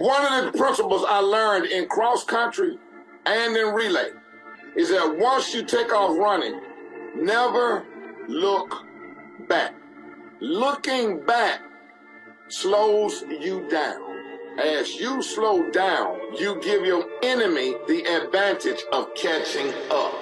One of the principles I learned in cross country and in relay is that once you take off running, never look back. Looking back slows you down. As you slow down, you give your enemy the advantage of catching up.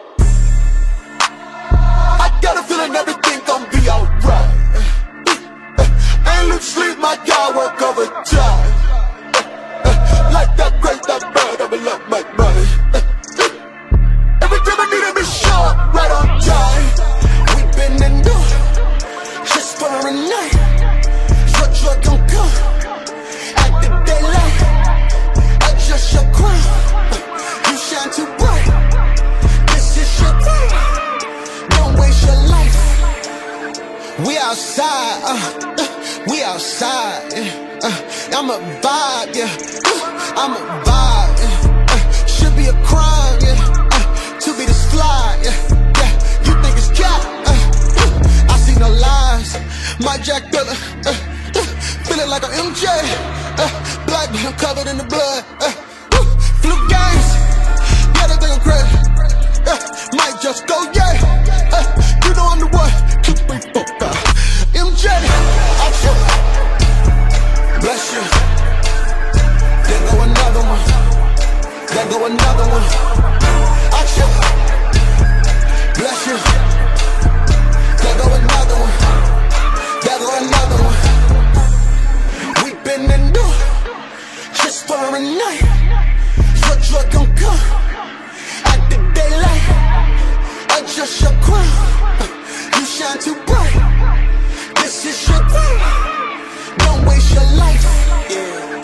I got a feeling everything gon' be alright. Ain't lose sleep, my guy work overtime. Like that great, that bird, I love my money. Every time I need him, it's short, right on time. We been in the just for a night. Your drug gon' come at the daylight. Adjust your crown, you shine too bright. This is your time, don't waste your life. We outside, we outside, I'm a vibe, yeah, I'm a vibe, should be a crime, yeah, to be the slide, yeah, you think it's cap, I see no lies, my Jack Dilla, feeling like an MJ, black man covered in the blood, flu games, yeah, they think I'm crazy, might just go, yeah, you know I'm the one, 2, 3, 4, 5, MJ, I chill. Bless you. There go another one. There go another one. Action. Bless you. There go another one. There go another one. We been in the just for a night. Your drug gon' come at the daylight. Adjust your crown. You shine too bright. This is your time. Don't waste your life. Yeah.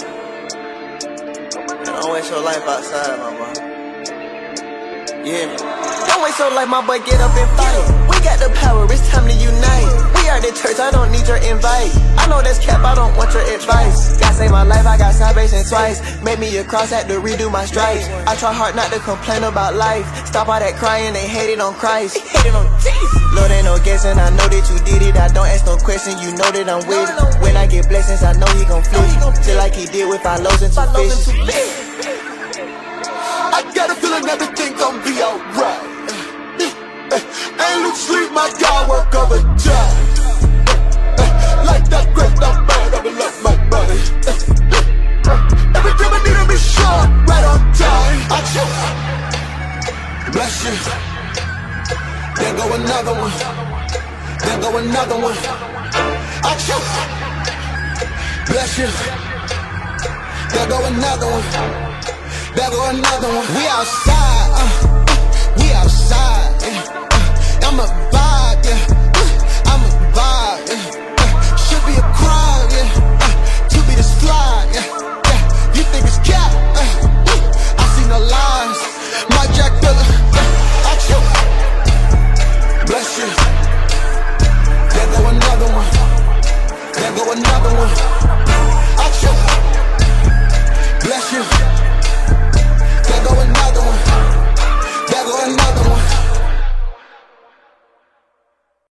Don't waste your life outside, my boy. Yeah. Don't waste your life, my boy. Get up and fight. We got the power. It's time to unite. We are the church. I don't need your invite. I know that's cap. I don't want your advice. God save my life. I got salvation twice. Made me a cross. Had to redo my stripes. I try hard not to complain about life. Stop all that crying. They hated on Christ. They hated on Jesus. Lord, ain't no guessing, I know that you did it. I don't ask no question, you know that I'm with it. When I get blessings, I know he gon' flip it. Just like he did with our loaves and 2 fishes. I got a feeling everything gon' be alright. Ain't lose sleep, my guy work overtime. Like that great, that bird, I love my money. Every time I need him, it's short, right on time. I chill. Bless you. There go another one. There go another one. Action. Bless you. There go another one. There go another one. We outside. We outside. I'm a vibe, yeah.